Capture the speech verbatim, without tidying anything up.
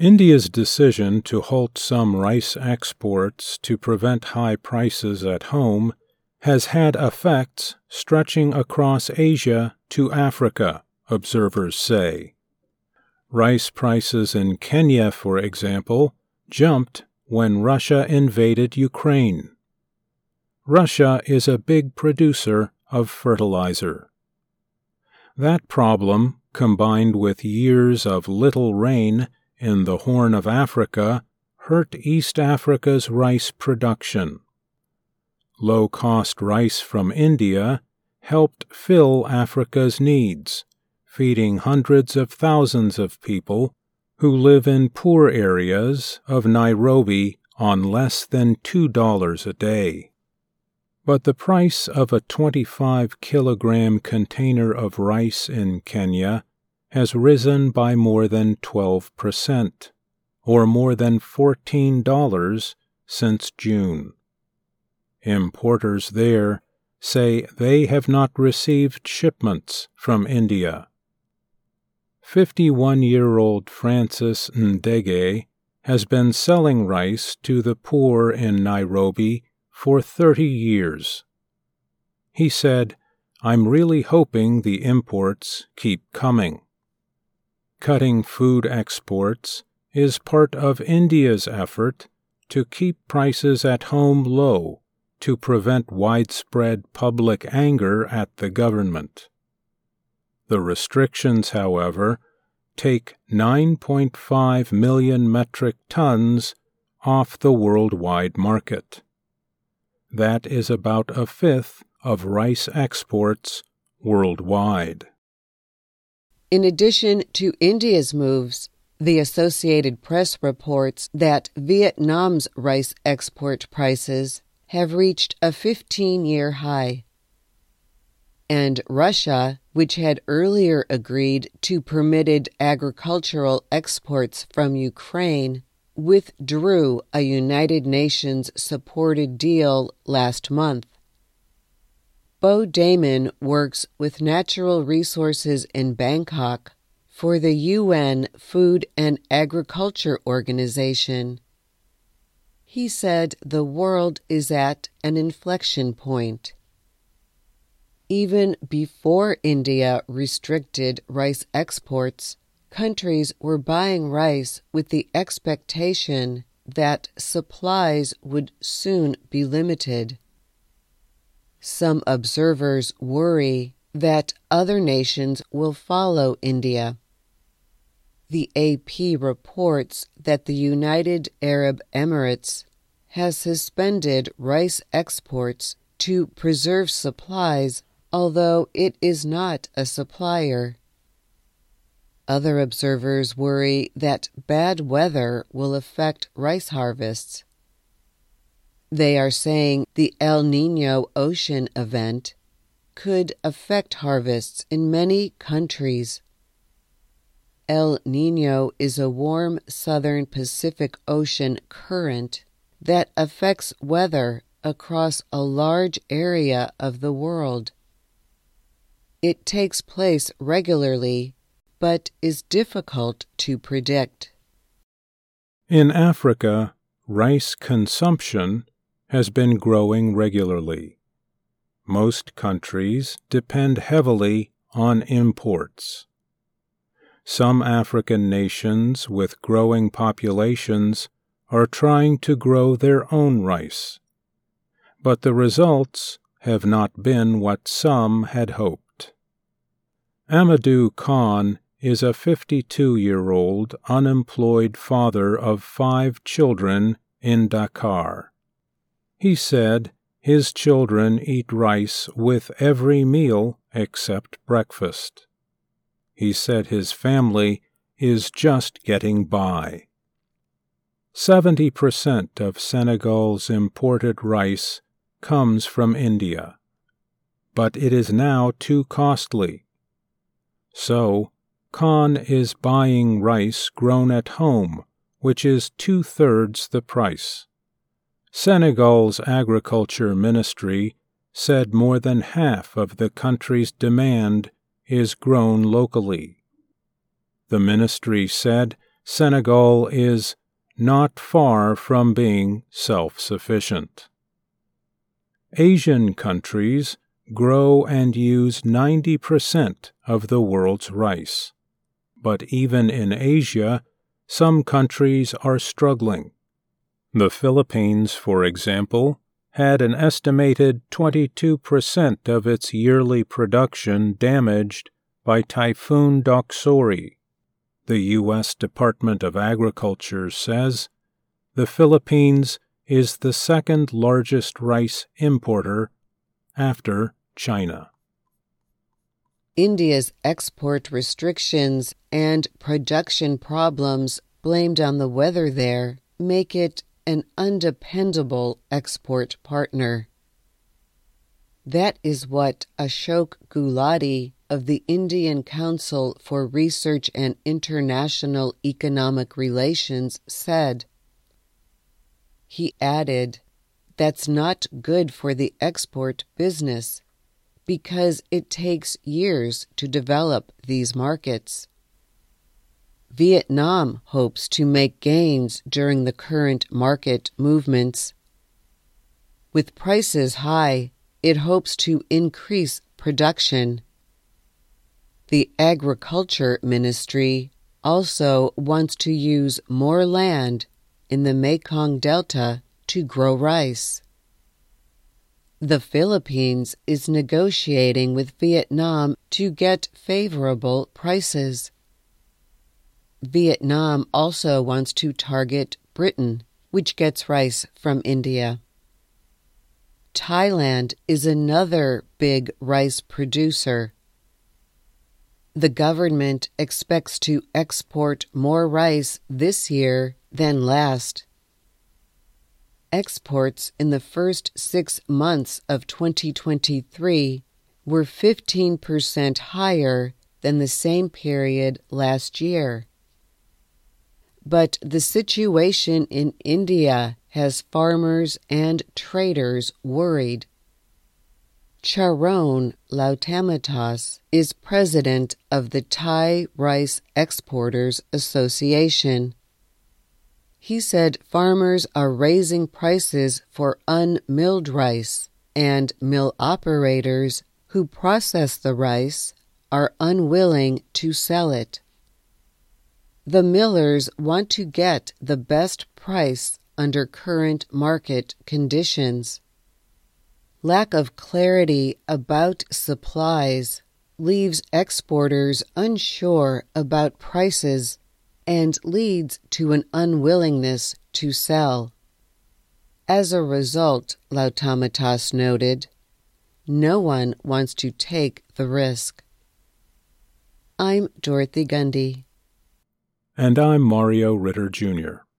India's decision to halt some rice exports to prevent high prices at home has had effects stretching across Asia to Africa, observers say. Rice prices in Kenya, for example, jumped when Russia invaded Ukraine. Russia is a big producer of fertilizer. That problem, combined with years of little rain in the Horn of Africa, hurt East Africa's rice production. Low-cost rice from India helped fill Africa's needs, feeding hundreds of thousands of people who live in poor areas of Nairobi on less than two dollars a day. But the price of a twenty-five kilogram container of rice in Kenya has risen by more than twelve percent, or more than fourteen dollars since June. Importers there say they have not received shipments from India. fifty-one-year-old Francis Ndege has been selling rice to the poor in Nairobi for thirty years. He said, "I'm really hoping the imports keep coming." Cutting food exports is part of India's effort to keep prices at home low to prevent widespread public anger at the government. The restrictions, however, take nine point five million metric tons off the worldwide market. That is about a fifth of rice exports worldwide. In addition to India's moves, the Associated Press reports that Vietnam's rice export prices have reached a fifteen-year high. And Russia, which had earlier agreed to permitted agricultural exports from Ukraine, withdrew a United Nations-supported deal last month. Bo Damon works with natural resources in Bangkok for the U N Food and Agriculture Organization. He said the world is at an inflection point. Even before India restricted rice exports, countries were buying rice with the expectation that supplies would soon be limited. Some observers worry that other nations will follow India. The A P reports that the United Arab Emirates has suspended rice exports to preserve supplies, although it is not a supplier. Other observers worry that bad weather will affect rice harvests. They are saying the El Niño ocean event could affect harvests in many countries. El Niño is a warm southern Pacific Ocean current that affects weather across a large area of the world. It takes place regularly, but is difficult to predict. In Africa, rice consumption has been growing regularly. Most countries depend heavily on imports. Some African nations with growing populations are trying to grow their own rice, but the results have not been what some had hoped. Amadou Khan is a fifty-two-year-old unemployed father of five children in Dakar. He said his children eat rice with every meal except breakfast. He said his family is just getting by. Seventy percent of Senegal's imported rice comes from India, but it is now too costly. So, Khan is buying rice grown at home, which is two-thirds the price. Senegal's agriculture ministry said more than half of the country's demand is grown locally. The ministry said Senegal is not far from being self-sufficient. Asian countries grow and use ninety percent of the world's rice. But even in Asia, some countries are struggling. The Philippines, for example, had an estimated twenty-two percent of its yearly production damaged by Typhoon Doksuri. The U S Department of Agriculture says the Philippines is the second largest rice importer after China. India's export restrictions and production problems blamed on the weather there make it an undependable export partner. That is what Ashok Gulati of the Indian Council for Research and International Economic Relations said. He added, "That's not good for the export business, because it takes years to develop these markets." Vietnam hopes to make gains during the current market movements. With prices high, it hopes to increase production. The Agriculture Ministry also wants to use more land in the Mekong Delta to grow rice. The Philippines is negotiating with Vietnam to get favorable prices. Vietnam also wants to target Britain, which gets rice from India. Thailand is another big rice producer. The government expects to export more rice this year than last. Exports in the first six months of twenty twenty-three were fifteen percent higher than the same period last year. But the situation in India has farmers and traders worried. Charon Lautamitas is president of the Thai Rice Exporters Association. He said farmers are raising prices for unmilled rice, and mill operators who process the rice are unwilling to sell it. The millers want to get the best price under current market conditions. Lack of clarity about supplies leaves exporters unsure about prices and leads to an unwillingness to sell. As a result, Lautamitas noted, no one wants to take the risk. I'm Dorothy Gundy. And I'm Mario Ritter, Junior